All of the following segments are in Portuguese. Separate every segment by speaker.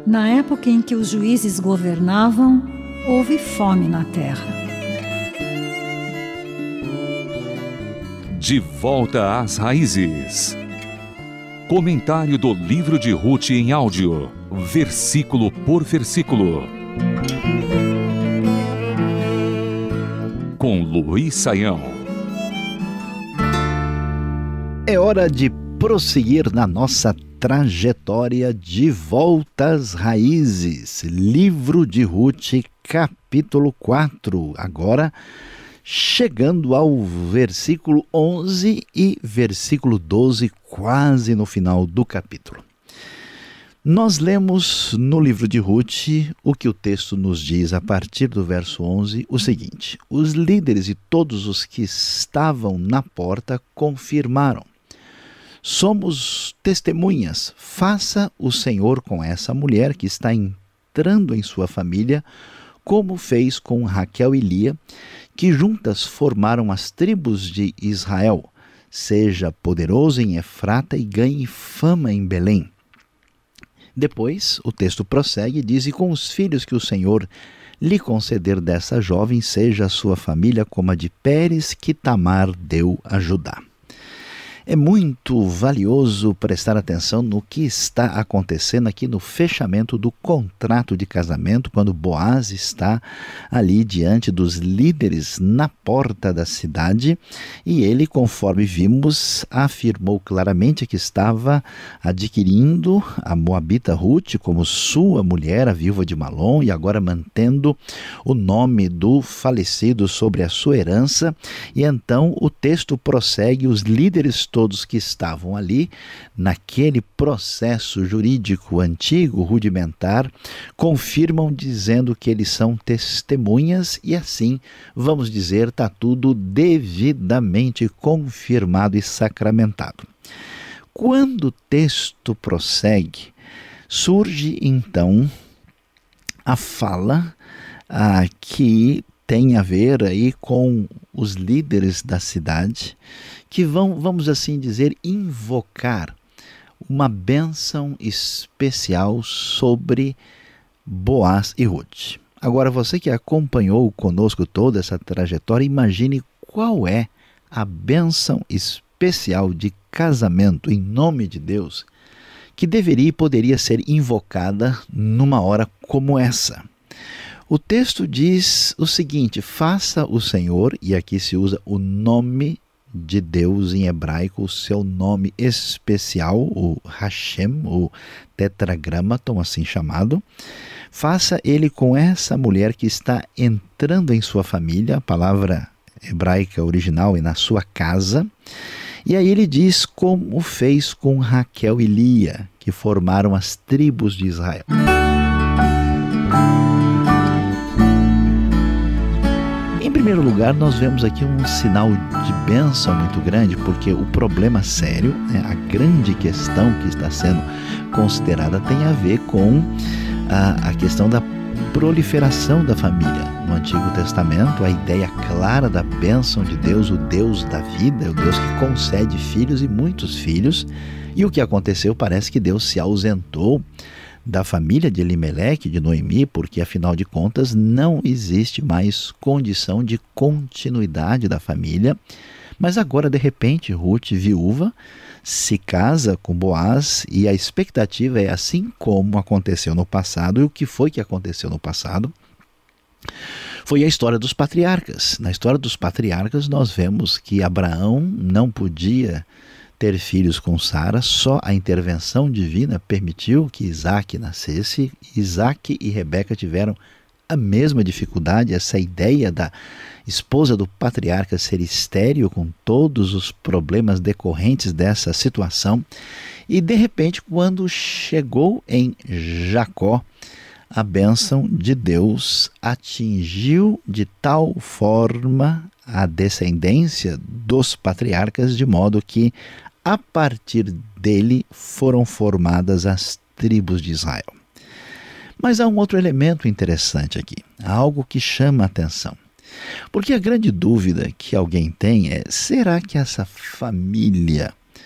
Speaker 1: Na época em que os juízes governavam, houve fome na terra.
Speaker 2: De volta às raízes. Comentário do livro de Ruth em áudio, versículo por versículo. Com Luiz Saião.
Speaker 3: É hora de prosseguir na nossa trajetória de volta às raízes. Livro de Ruth, capítulo 4. Agora, chegando ao versículo 11 e versículo 12, quase no final do capítulo. Nós lemos no livro de Ruth o que o texto nos diz a partir do verso 11, o seguinte: os líderes e todos os que estavam na porta confirmaram: somos testemunhas, faça o Senhor com essa mulher que está entrando em sua família, como fez com Raquel e Lia, que juntas formaram as tribos de Israel. Seja poderoso em Efrata e ganhe fama em Belém. Depois, o texto prossegue e diz: e com os filhos que o Senhor lhe conceder dessa jovem, seja a sua família como a de Pérez, que Tamar deu a Judá. É muito valioso prestar atenção no que está acontecendo aqui no fechamento do contrato de casamento, quando Boaz está ali diante dos líderes na porta da cidade, e ele, conforme vimos, afirmou claramente que estava adquirindo a moabita Ruth como sua mulher, a viúva de Malom, e agora mantendo o nome do falecido sobre a sua herança. E então o texto prossegue: os líderes todos que estavam ali, naquele processo jurídico antigo, rudimentar, confirmam dizendo que eles são testemunhas, e assim, vamos dizer, está tudo devidamente confirmado e sacramentado. Quando o texto prossegue, surge então a fala que tem a ver aí com os líderes da cidade, que vão, vamos assim dizer, invocar uma bênção especial sobre Boaz e Ruth. Agora, você que acompanhou conosco toda essa trajetória, imagine qual é a bênção especial de casamento em nome de Deus que deveria e poderia ser invocada numa hora como essa. O texto diz o seguinte: faça o Senhor, e aqui se usa o nome de Deus em hebraico, o seu nome especial, o Hashem, o tetragramaton, assim chamado. Faça ele com essa mulher que está entrando em sua família, a palavra hebraica original é na sua casa. E aí ele diz como fez com Raquel e Lia, que formaram as tribos de Israel. Em primeiro lugar, nós vemos aqui um sinal de bênção muito grande, porque o problema sério, a grande questão que está sendo considerada tem a ver com a questão da proliferação da família. No Antigo Testamento, a ideia clara da bênção de Deus, o Deus da vida, o Deus que concede filhos e muitos filhos. E o que aconteceu, parece que Deus se ausentou da família de Elimeleque, de Noemi, porque afinal de contas não existe mais condição de continuidade da família. Mas agora, de repente, Ruth, viúva, se casa com Boaz, e a expectativa é assim como aconteceu no passado. E o que foi que aconteceu no passado? Foi a história dos patriarcas. Na história dos patriarcas nós vemos que Abraão não podia ter filhos com Sara, só a intervenção divina permitiu que Isaac nascesse. Isaac e Rebeca tiveram a mesma dificuldade, essa ideia da esposa do patriarca ser estéril, com todos os problemas decorrentes dessa situação. E de repente, quando chegou em Jacó, a bênção de Deus atingiu de tal forma a descendência dos patriarcas, de modo que a partir dele foram formadas as tribos de Israel. Mas há um outro elemento interessante aqui, algo que chama a atenção. Porque a grande dúvida que alguém tem é: será que essa família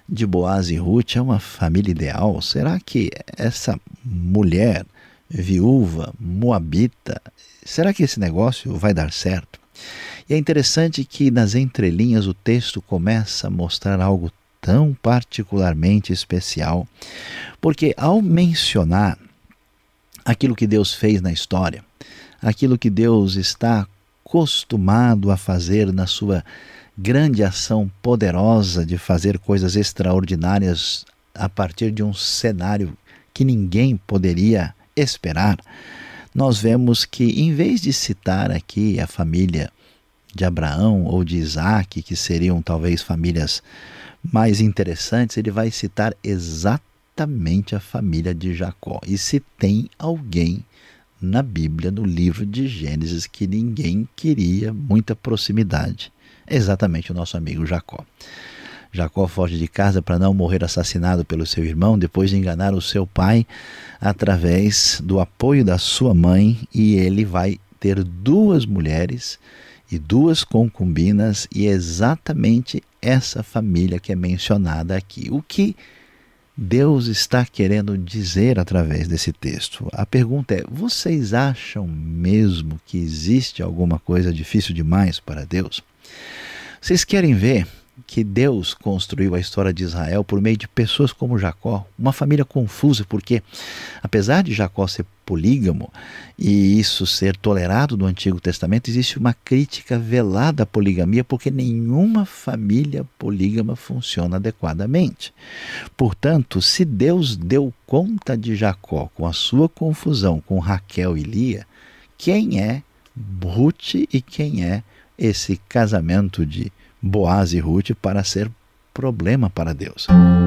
Speaker 3: de Boaz e Ruth é uma família ideal? Será que essa mulher viúva, moabita, será que esse negócio vai dar certo? E é interessante que nas entrelinhas o texto começa a mostrar algo tão particularmente especial, porque ao mencionar aquilo que Deus fez na história, aquilo que Deus está acostumado a fazer na sua grande ação poderosa de fazer coisas extraordinárias a partir de um cenário que ninguém poderia esperar, nós vemos que, em vez de citar aqui a família de Abraão ou de Isaac, que seriam talvez famílias mais interessantes, ele vai citar exatamente a família de Jacó. E se tem alguém na Bíblia, no livro de Gênesis, que ninguém queria muita proximidade, é exatamente o nosso amigo Jacó. Jacó foge de casa para não morrer assassinado pelo seu irmão, depois de enganar o seu pai através do apoio da sua mãe, e ele vai ter 2 mulheres e 2 concubinas, e é exatamente essa família que é mencionada aqui. O que Deus está querendo dizer através desse texto? A pergunta é: vocês acham mesmo que existe alguma coisa difícil demais para Deus? Vocês querem ver que Deus construiu a história de Israel por meio de pessoas como Jacó, uma família confusa, porque apesar de Jacó ser polígamo e isso ser tolerado no Antigo Testamento, existe uma crítica velada à poligamia, porque nenhuma família polígama funciona adequadamente. Portanto, se Deus deu conta de Jacó com a sua confusão com Raquel e Lia, quem é Ruth e quem é esse casamento de Boaz e Ruth para ser problema para Deus?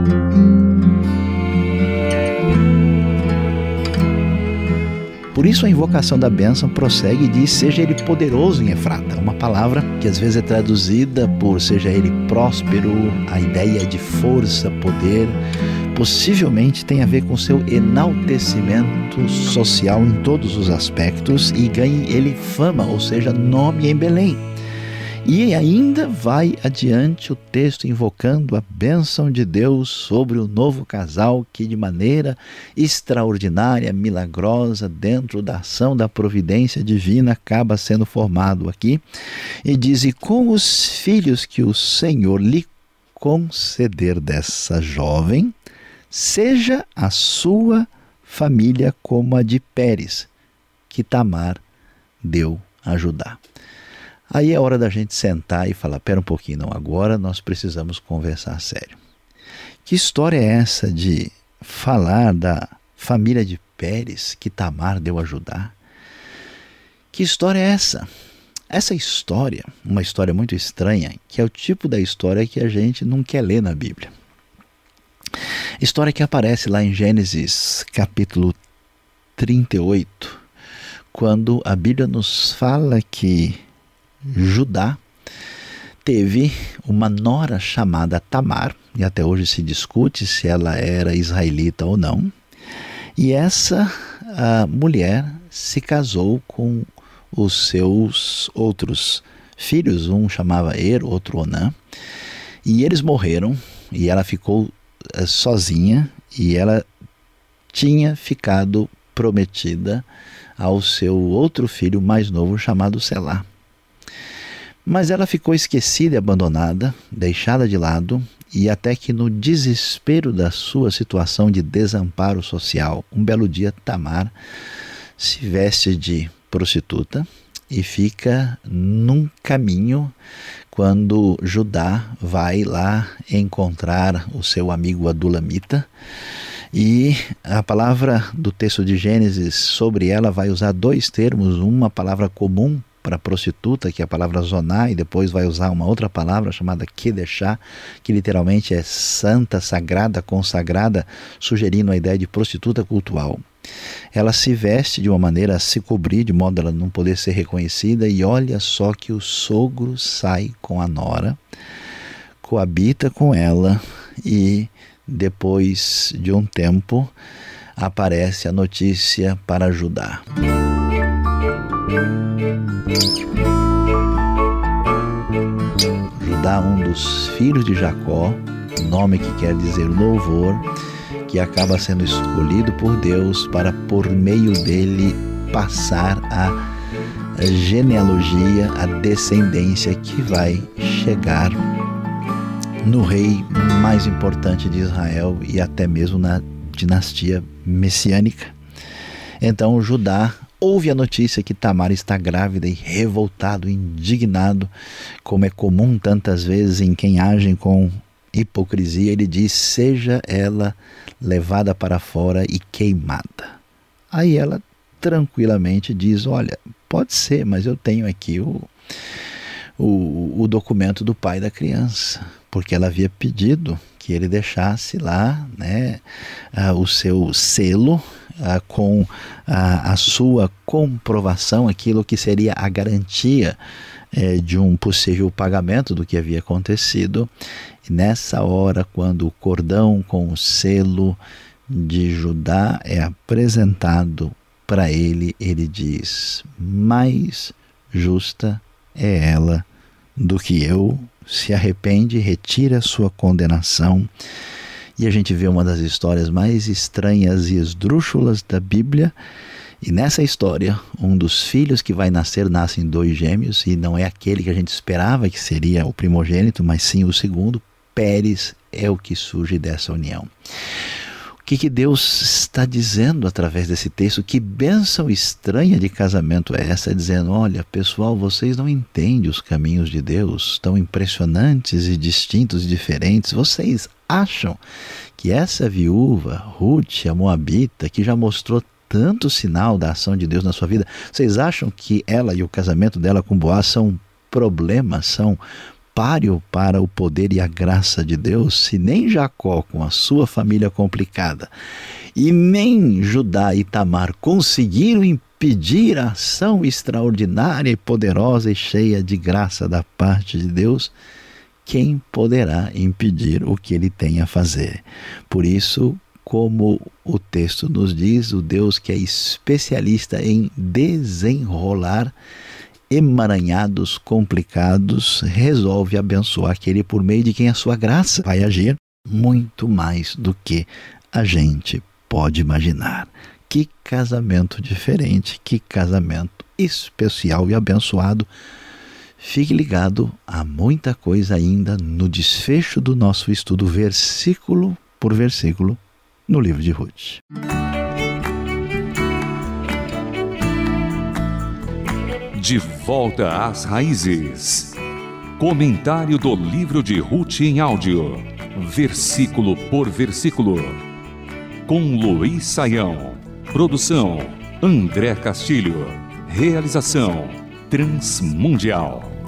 Speaker 3: Por isso a invocação da bênção prossegue e diz: seja ele poderoso em Efrata, uma palavra que às vezes é traduzida por seja ele próspero. A ideia de força, poder, possivelmente tem a ver com seu enaltecimento social em todos os aspectos, e ganhe ele fama, ou seja, nome em Belém. E ainda vai adiante o texto invocando a bênção de Deus sobre o novo casal que de maneira extraordinária, milagrosa, dentro da ação da providência divina, acaba sendo formado aqui. E diz: e com os filhos que o Senhor lhe conceder dessa jovem, seja a sua família como a de Pérez, que Tamar deu a Judá. Aí é hora da gente sentar e falar: pera um pouquinho, não, agora nós precisamos conversar sério. Que história é essa de falar da família de Pérez que Tamar deu a Judá? Que história é essa? Essa história, uma história muito estranha, que é o tipo da história que a gente não quer ler na Bíblia. História que aparece lá em Gênesis capítulo 38, quando a Bíblia nos fala que Judá teve uma nora chamada Tamar, e até hoje se discute se ela era israelita ou não, e essa mulher se casou com os seus outros filhos, um chamava Er, outro Onã, e eles morreram, e ela ficou sozinha, e ela tinha ficado prometida ao seu outro filho mais novo chamado Selá. Mas ela ficou esquecida e abandonada, deixada de lado, e até que no desespero da sua situação de desamparo social, um belo dia Tamar se veste de prostituta e fica num caminho quando Judá vai lá encontrar o seu amigo Adulamita. E a palavra do texto de Gênesis sobre ela vai usar 2 termos, uma palavra comum para prostituta, que é a palavra zoná, e depois vai usar uma outra palavra chamada kedeshá, que literalmente é santa, sagrada, consagrada, sugerindo a ideia de prostituta cultual. Ela se veste de uma maneira a se cobrir, de modo a ela não poder ser reconhecida, e olha só que o sogro sai com a nora, coabita com ela, e depois de um tempo aparece a notícia para Judá. Judá, um dos filhos de Jacó, nome que quer dizer louvor, que acaba sendo escolhido por Deus para, por meio dele, passar a genealogia, a descendência que vai chegar no rei mais importante de Israel e até mesmo na dinastia messiânica. Então Judá ouve a notícia que Tamar está grávida e, revoltado, indignado, como é comum tantas vezes em quem agem com hipocrisia, ele diz: seja ela levada para fora e queimada. Aí ela tranquilamente diz: olha, pode ser, mas eu tenho aqui o documento do pai da criança, porque ela havia pedido que ele deixasse lá, né, o seu selo com a sua comprovação, aquilo que seria a garantia de um possível pagamento do que havia acontecido. E nessa hora, quando o cordão com o selo de Judá é apresentado para ele, ele diz: mais justa é ela do que eu, se arrepende e retira a sua condenação. E a gente vê uma das histórias mais estranhas e esdrúxulas da Bíblia. E nessa história, um dos filhos que vai nascer, nascem 2 gêmeos, e não é aquele que a gente esperava que seria o primogênito, mas sim o segundo. Pérez é o que surge dessa união. O que Deus está dizendo através desse texto? Que bênção estranha de casamento é essa? Dizendo: olha, pessoal, vocês não entendem os caminhos de Deus, tão impressionantes e distintos e diferentes. Vocês acham que essa viúva, Ruth, a moabita, que já mostrou tanto sinal da ação de Deus na sua vida, vocês acham que ela e o casamento dela com Boaz são problemas, são páreo para o poder e a graça de Deus? Se nem Jacó, com a sua família complicada, e nem Judá e Tamar conseguiram impedir a ação extraordinária e poderosa e cheia de graça da parte de Deus, quem poderá impedir o que ele tem a fazer? Por isso, como o texto nos diz, o Deus que é especialista em desenrolar emaranhados complicados, resolve abençoar aquele por meio de quem a sua graça vai agir muito mais do que a gente pode imaginar. Que casamento diferente, que casamento especial e abençoado. Fique ligado a muita coisa ainda no desfecho do nosso estudo, versículo por versículo, no livro de Ruth.
Speaker 2: De volta às raízes. Comentário do livro de Ruth em áudio, versículo por versículo. Com Luiz Saião. Produção: André Castilho. Realização: Transmundial.